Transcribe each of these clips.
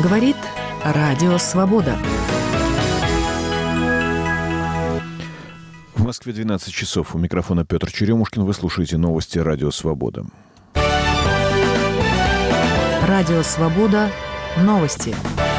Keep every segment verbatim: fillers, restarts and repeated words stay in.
Говорит Радио Свобода. В Москве двенадцать часов. У микрофона Петр Черемушкин. Вы слушаете новости Радио Свобода. Радио Свобода. Новости.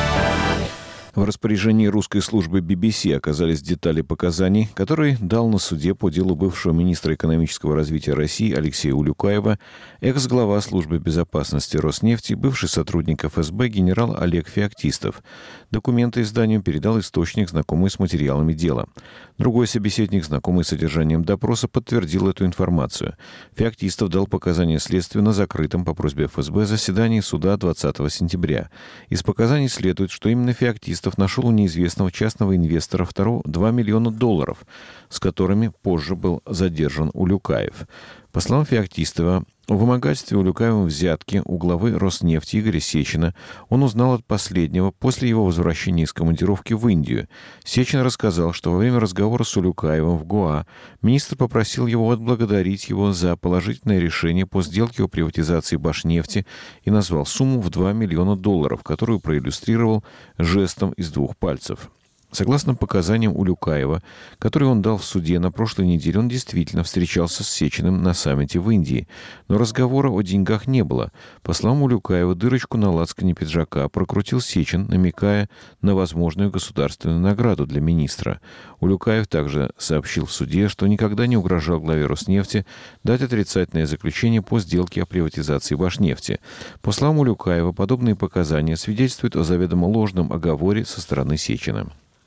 В распоряжении русской службы би би си оказались детали показаний, которые дал на суде по делу бывшего министра экономического развития России Алексея Улюкаева, экс-глава службы безопасности Роснефти, бывший сотрудник эф эс бэ генерал Олег Феоктистов. Документы изданию передал источник, знакомый с материалами дела. Другой собеседник, знакомый с содержанием допроса, подтвердил эту информацию. Феоктистов дал показания следствию на закрытом по просьбе эф эс бэ заседании суда двадцатого сентября. Из показаний следует, что именно Феоктистов нашел у неизвестного частного инвестора второго два миллиона долларов, с которыми позже был задержан Улюкаев. По словам Феоктистова, о вымогательстве Улюкаевым взятки у главы Роснефти Игоря Сечина он узнал от последнего после его возвращения из командировки в Индию. Сечин рассказал, что во время разговора с Улюкаевым в Гоа министр попросил его отблагодарить его за положительное решение по сделке о приватизации Башнефти и назвал сумму в два миллиона долларов, которую проиллюстрировал жестом из двух пальцев. Согласно показаниям Улюкаева, которые он дал в суде на прошлой неделе, он действительно встречался с Сечиным на саммите в Индии. Но разговора о деньгах не было. По словам Улюкаева, дырочку на лацкане пиджака прокрутил Сечин, намекая на возможную государственную награду для министра. Улюкаев также сообщил в суде, что никогда не угрожал главе Роснефти дать отрицательное заключение по сделке о приватизации Башнефти. По словам Улюкаева, подобные показания свидетельствуют о заведомо ложном оговоре со стороны Сечина.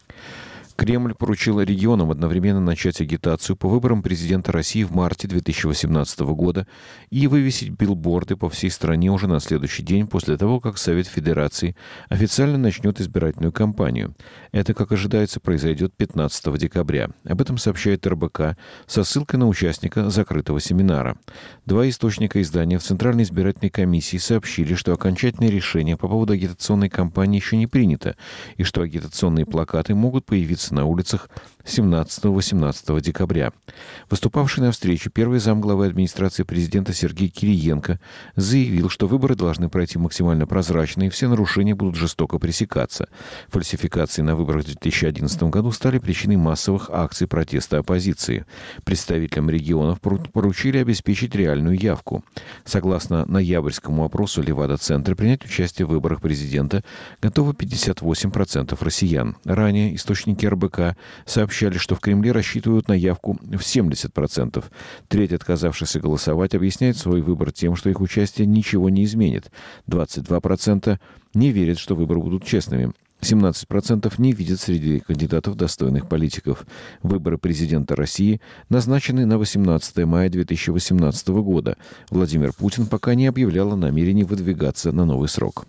Кремль поручил регионам одновременно начать агитацию по выборам президента России в марте две тысячи восемнадцатого года и вывесить билборды по всей стране уже на следующий день после того, как Совет Федерации официально начнет избирательную кампанию. Это, как ожидается, произойдет пятнадцатого декабря. Об этом сообщает эр бэ ка со ссылкой на участника закрытого семинара. Два источника издания в Центральной избирательной комиссии сообщили, что окончательное решение по поводу агитационной кампании еще не принято и что агитационные плакаты могут появиться на улицах семнадцатого-восемнадцатого декабря. Выступавший на встрече первый замглавы администрации президента Сергей Кириенко заявил, что выборы должны пройти максимально прозрачно и все нарушения будут жестоко пресекаться. Фальсификации на выборах в две тысячи одиннадцатом году стали причиной массовых акций протеста оппозиции. Представителям регионов поручили обеспечить реальную явку. Согласно ноябрьскому опросу Левада-центра, принять участие в выборах президента готовы пятьдесят восемь процентов россиян. Ранее источники эр бэ ка сообщали, что в Кремле рассчитывают на явку в семьдесят процентов. Треть отказавшихся голосовать объясняет свой выбор тем, что их участие ничего не изменит. двадцать два процента не верят, что выборы будут честными. семнадцать процентов не видят среди кандидатов достойных политиков. Выборы президента России назначены на восемнадцатое мая две тысячи восемнадцатого года. Владимир Путин пока не объявлял о намерении выдвигаться на новый срок.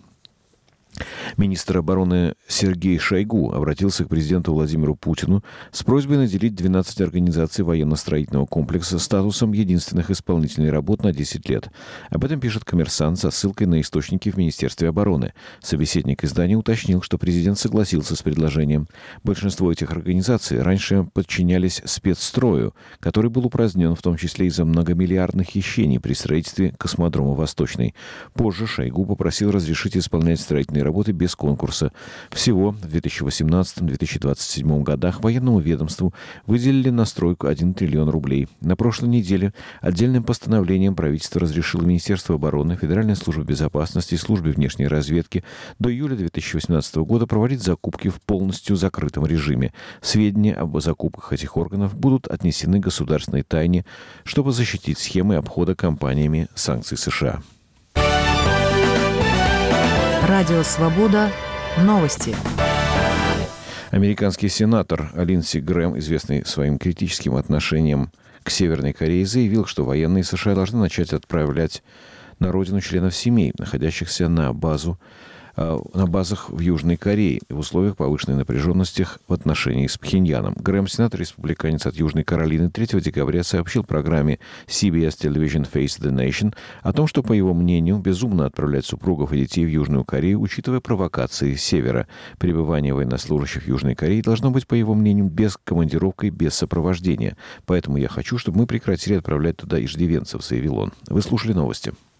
Министр обороны Сергей Шойгу обратился к президенту Владимиру Путину с просьбой наделить двенадцать организаций военно-строительного комплекса статусом единственных исполнителей работ на десять лет. Об этом пишет «Коммерсант» со ссылкой на источники в Министерстве обороны. Собеседник издания уточнил, что президент согласился с предложением. Большинство этих организаций раньше подчинялись спецстрою, который был упразднен в том числе из-за многомиллиардных хищений при строительстве космодрома «Восточный». Позже Шойгу попросил разрешить исполнять строительные работы без конкурса. Всего в две тысячи восемнадцатом — две тысячи двадцать седьмом годах военному ведомству выделили на стройку один триллион рублей. На прошлой неделе отдельным постановлением правительство разрешило Министерству обороны, Федеральной службе безопасности и службе внешней разведки до июля две тысячи восемнадцатого года проводить закупки в полностью закрытом режиме. Сведения об закупках этих органов будут отнесены к государственной тайне, чтобы защитить схемы обхода компаниями санкций США. Радио Свобода. Новости. Американский сенатор Линдси Грэм, известный своим критическим отношением к Северной Корее, заявил, что военные США должны начать отправлять на родину членов семей, находящихся на базу на базах в Южной Корее в условиях повышенной напряженности в отношении с Пхеньяном. Грэм, сенатор-республиканец от Южной Каролины, третьего декабря сообщил программе си би эс Television Face the Nation о том, что, по его мнению, безумно отправлять супругов и детей в Южную Корею, учитывая провокации с севера. Пребывание военнослужащих в Южной Корее должно быть, по его мнению, без командировки, без сопровождения. Поэтому я хочу, чтобы мы прекратили отправлять туда иждивенцев, заявил он. Вы слушали новости.